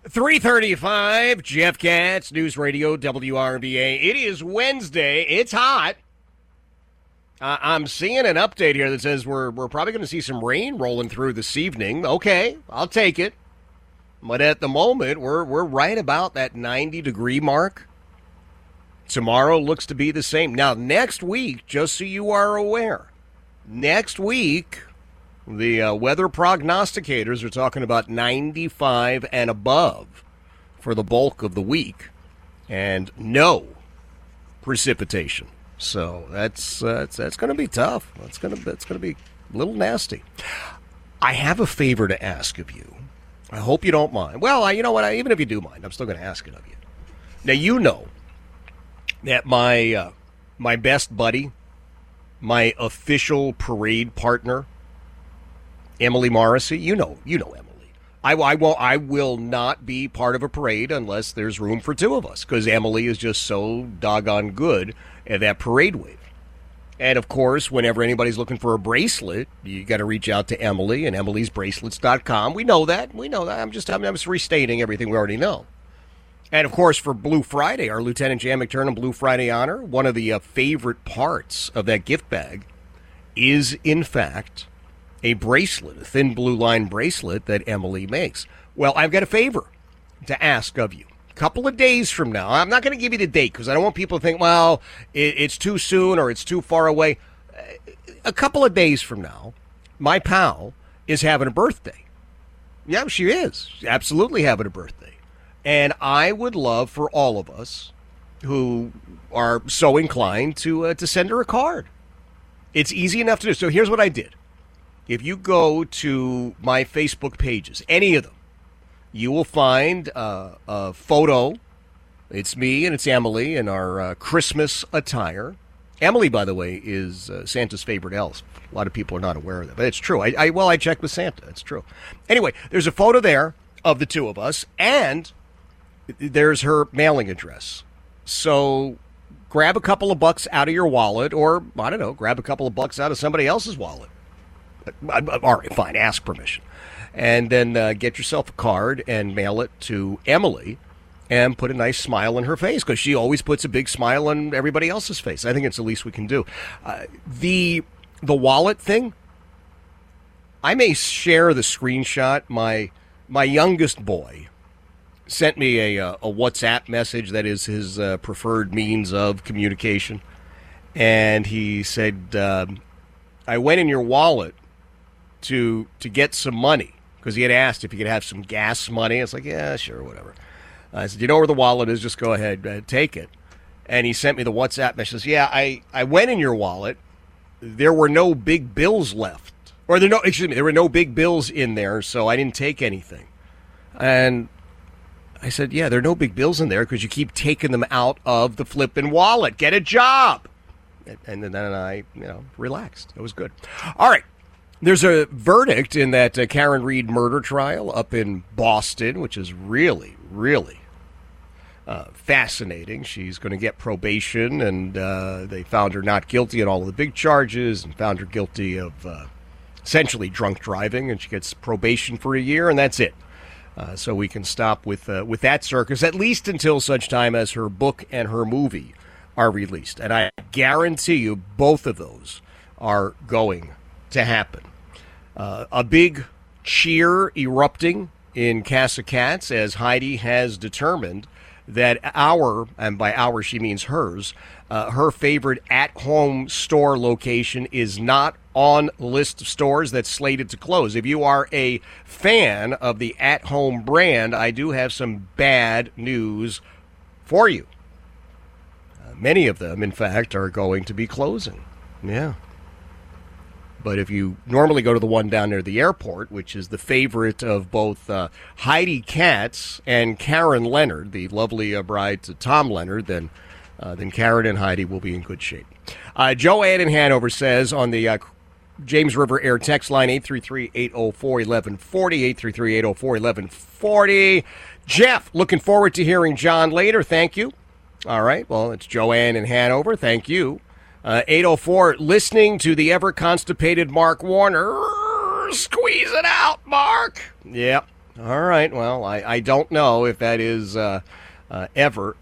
3:35, Jeff Katz, News Radio WRVA. It is Wednesday. It's hot. I'm seeing an update here that says we're probably going to see some rain rolling through this evening. Okay, I'll take it. But at the moment, we're right about that 90-degree mark. Tomorrow looks to be the same. Now, next week, just so you are aware, next week, the weather prognosticators are talking about 95 and above for the bulk of the week, and no precipitation. So that's going to be tough. That's going to be a little nasty. I have a favor to ask of you. I hope you don't mind. Well, you know what? Even if you do mind, I'm still going to ask it of you. Now, you know that my best buddy, my official parade partner, Emily Morrissey, you know Emily. I will not be part of a parade unless there's room for two of us, because Emily is just so doggone good at that parade wave. And, of course, whenever anybody's looking for a bracelet, you got to reach out to Emily and emmylsbracelets.com. We know that. I'm just restating everything we already know. And, of course, for Blue Friday, our Lieutenant Jan McTurnan Blue Friday honor, one of the favorite parts of that gift bag is, in fact, a bracelet, a thin blue line bracelet that Emily makes. Well, I've got a favor to ask of you. A couple of days from now, I'm not going to give you the date because I don't want people to think, well, it's too soon or it's too far away. A couple of days from now, my pal is having a birthday. Yeah, she is. She's absolutely having a birthday. And I would love for all of us who are so inclined to send her a card. It's easy enough to do. So here's what I did. If you go to my Facebook pages, any of them, you will find a photo. It's me and it's Emily in our Christmas attire. Emily, by the way, is Santa's favorite elf. A lot of people are not aware of that, but it's true. I checked with Santa. It's true. Anyway, there's a photo there of the two of us, and there's her mailing address. So grab a couple of bucks out of your wallet, or, I don't know, grab a couple of bucks out of somebody else's wallet. All right, fine, ask permission. And then get yourself a card and mail it to Emily and put a nice smile on her face, because she always puts a big smile on everybody else's face. I think it's the least we can do. The wallet thing, I may share the screenshot. My youngest boy sent me a WhatsApp message that is his preferred means of communication. And he said, I went in your wallet to get some money, because he had asked if he could have some gas money. It's like, yeah, sure, whatever. I said, you know where the wallet is? Just go ahead, take it. And he sent me the WhatsApp message. Yeah, I went in your wallet. There were no big bills left. Or there were no big bills in there, so I didn't take anything. And I said, yeah, there are no big bills in there because you keep taking them out of the flipping wallet. Get a job. And then I, relaxed. It was good. All right. There's a verdict in that Karen Reed murder trial up in Boston, which is really, really fascinating. She's going to get probation, and they found her not guilty on all of the big charges and found her guilty of essentially drunk driving, and she gets probation for a year, and that's it. So we can stop with that circus, at least until such time as her book and her movie are released. And I guarantee you both of those are going to happen. A big cheer erupting in Casa Cats as Heidi has determined that and by our she means hers, her favorite at-home store location is not on the list of stores that's slated to close. If you are a fan of the at-home brand, I do have some bad news for you. Many of them, in fact, are going to be closing. Yeah. But if you normally go to the one down near the airport, which is the favorite of both Heidi Katz and Karen Leonard, the lovely bride to Tom Leonard, then Karen and Heidi will be in good shape. Joanne in Hanover says on the James River Air text line, 833-804-1140, 833-804-1140. Jeff, looking forward to hearing John later. Thank you. All right, well, it's Joanne in Hanover. Thank you. 804, listening to the ever-constipated Mark Warner. Squeeze it out, Mark. Yep, All right. Well, I don't know if that is ever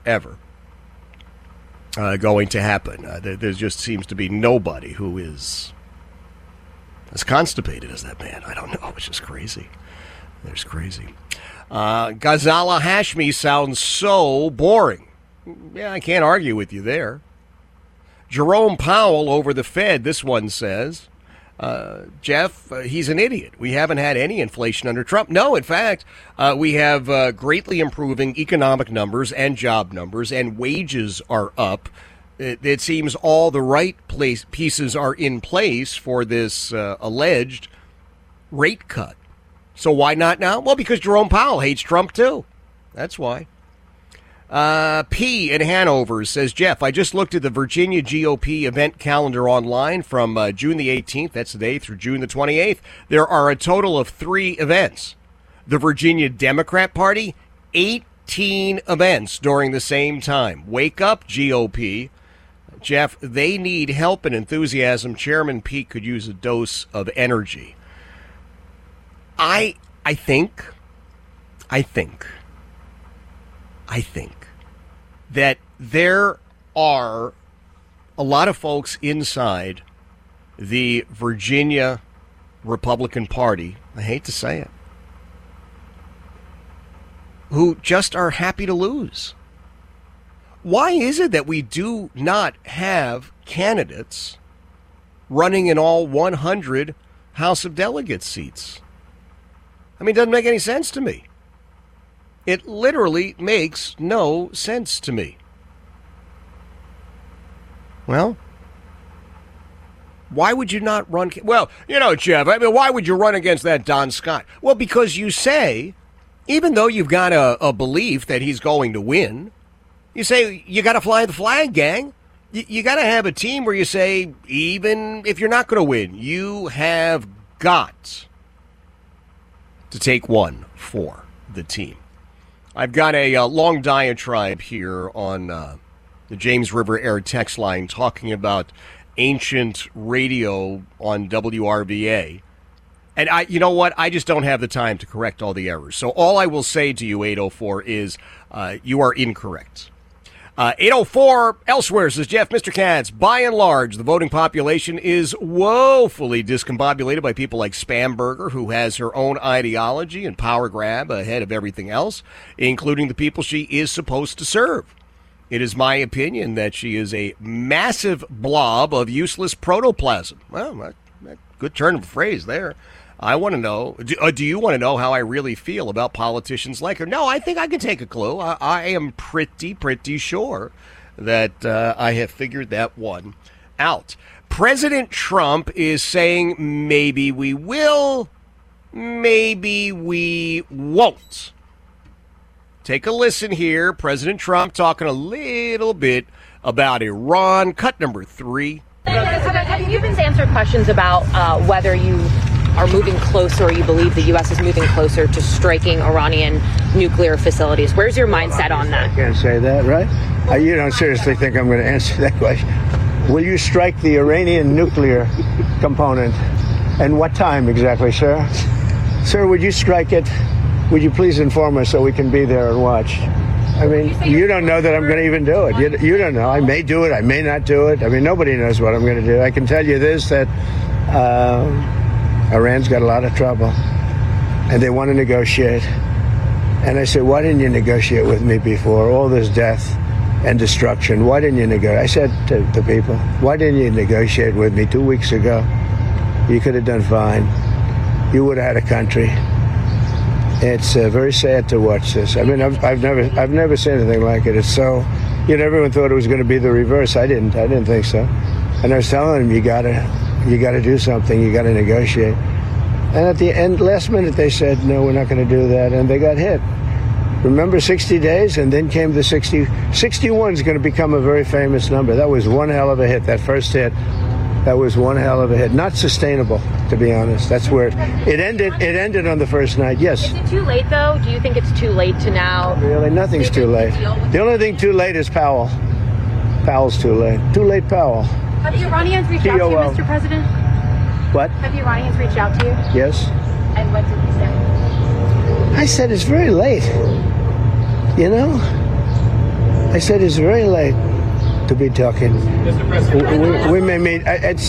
going to happen. There just seems to be nobody who is as constipated as that man. I don't know. It's just crazy. There's crazy. Ghazala Hashmi sounds so boring. Yeah, I can't argue with you there. Jerome Powell over the Fed, this one says, Jeff, he's an idiot. We haven't had any inflation under Trump. No, in fact, we have greatly improving economic numbers and job numbers, and wages are up. It seems all the right pieces are in place for this alleged rate cut. So why not now? Well, because Jerome Powell hates Trump, too. That's why. P in Hanover says, Jeff, I just looked at the Virginia GOP event calendar online from June the 18th, that's today, through June the 28th. There are a total of 3 events. The Virginia Democrat Party, 18 events during the same time. Wake up, GOP. Jeff, they need help and enthusiasm. Chairman Pete could use a dose of energy. I think that there are a lot of folks inside the Virginia Republican Party, I hate to say it, who just are happy to lose. Why is it that we do not have candidates running in all 100 House of Delegates seats? I mean, it doesn't make any sense to me. It literally makes no sense to me. Well, why would you not run? Well, Jeff, I mean, why would you run against that Don Scott? Well, because you say, even though you've got a belief that he's going to win, you say, you got to fly the flag, gang. You got to have a team where you say, even if you're not going to win, you have got to take one for the team. I've got a long diatribe here on the James River Air text line talking about ancient radio on WRVA. And you know what? I just don't have the time to correct all the errors. So all I will say to you, 804, is you are incorrect. 804 elsewhere says, Jeff, Mr. Katz, by and large, the voting population is woefully discombobulated by people like Spamberger, who has her own ideology and power grab ahead of everything else, including the people she is supposed to serve. It is my opinion that she is a massive blob of useless protoplasm. Well, good turn of phrase there. I want to know, do you want to know how I really feel about politicians like her? No, I think I can take a clue. I am pretty sure that I have figured that one out. President Trump is saying maybe we will, maybe we won't. Take a listen here. President Trump talking a little bit about Iran. Cut number 3. Have you been answered questions about whether you are moving closer, or you believe the U.S. is moving closer to striking Iranian nuclear facilities? Where's your mindset on that? I can't say that, right? You don't seriously think I'm going to answer that question? Will you strike the Iranian nuclear component? And what time exactly, sir? Sir, would you strike it? Would you please inform us so we can be there and watch? I mean, you don't know that I'm going to even do it. You don't know. I may do it. I may not do it. I mean, nobody knows what I'm going to do. I can tell you this, that Iran's got a lot of trouble, and they want to negotiate. And I said, why didn't you negotiate with me before? All this death and destruction. Why didn't you negotiate? I said to the people, why didn't you negotiate with me 2 weeks ago? You could have done fine. You would have had a country. It's very sad to watch this. I mean, I've never seen anything like it. It's so, everyone thought it was going to be the reverse. I didn't think so. And I was telling them, you got to do something. You got to negotiate. And at the end, last minute, they said, no, we're not going to do that. And they got hit. Remember 60 days? And then came the 60. 61 is going to become a very famous number. That was one hell of a hit, that first hit. That was one hell of a hit. Not sustainable, to be honest. That's where it ended. It ended on the first night, yes. Is it too late, though? Do you think it's too late to now? Really, nothing's too late. The only thing too late is Powell. Powell's too late. Too late, Powell. Have the Iranians reached out to you, Mr. President? What? Have the Iranians reached out to you? Yes. And what did he say? I said, it's very late. You know? I said, it's very late to be talking. Mr. President, We may meet.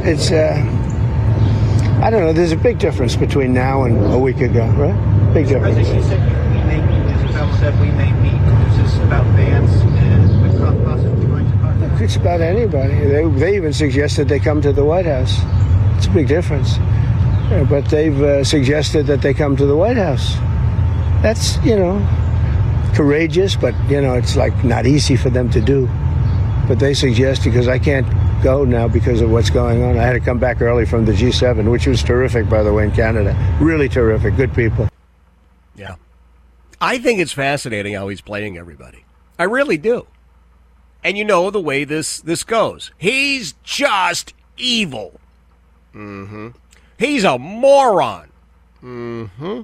I don't know. There's a big difference between now and a week ago, right? Big difference. President, you said we may meet. Mr. Trump said we may meet. Is this about Vance and the possibly going to talk? It's about anybody. They even suggested they come to the White House. It's a big difference. Yeah, but they've suggested that they come to the White House. That's, courageous, but, it's like not easy for them to do. But they suggest, because I can't go now because of what's going on. I had to come back early from the G7, which was terrific, by the way, in Canada. Really terrific. Good people. Yeah. I think it's fascinating how he's playing everybody. I really do. And you know the way this goes. He's just evil. Mm-hmm. He's a moron. Mm-hmm.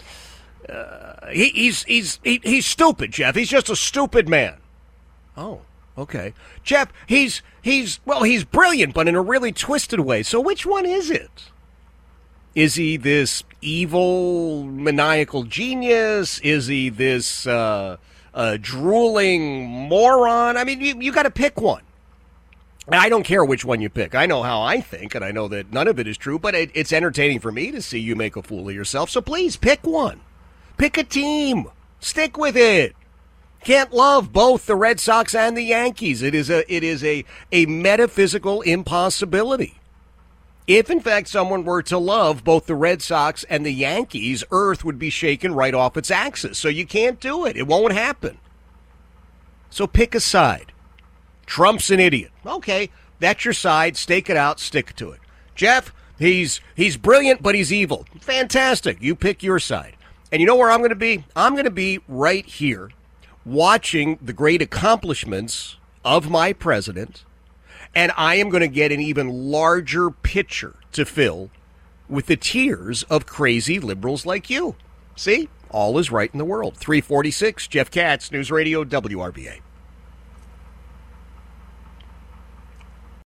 He's stupid, Jeff. He's just a stupid man. Oh, okay. Jeff, he's brilliant, but in a really twisted way. So which one is it? Is he this evil, maniacal genius? Is he this drooling moron? I mean, you got to pick one. I don't care which one you pick. I know how I think, and I know that none of it is true, but it's entertaining for me to see you make a fool of yourself. So please, pick one. Pick a team. Stick with it. Can't love both the Red Sox and the Yankees. It is a metaphysical impossibility. If, in fact, someone were to love both the Red Sox and the Yankees, Earth would be shaken right off its axis. So you can't do it. It won't happen. So pick a side. Trump's an idiot. Okay, that's your side. Stake it out. Stick to it. Jeff, he's brilliant, but he's evil. Fantastic. You pick your side. And you know where I'm going to be? I'm going to be right here watching the great accomplishments of my president, and I am going to get an even larger picture to fill with the tears of crazy liberals like you. See? All is right in the world. 346, Jeff Katz, News Radio, WRBA.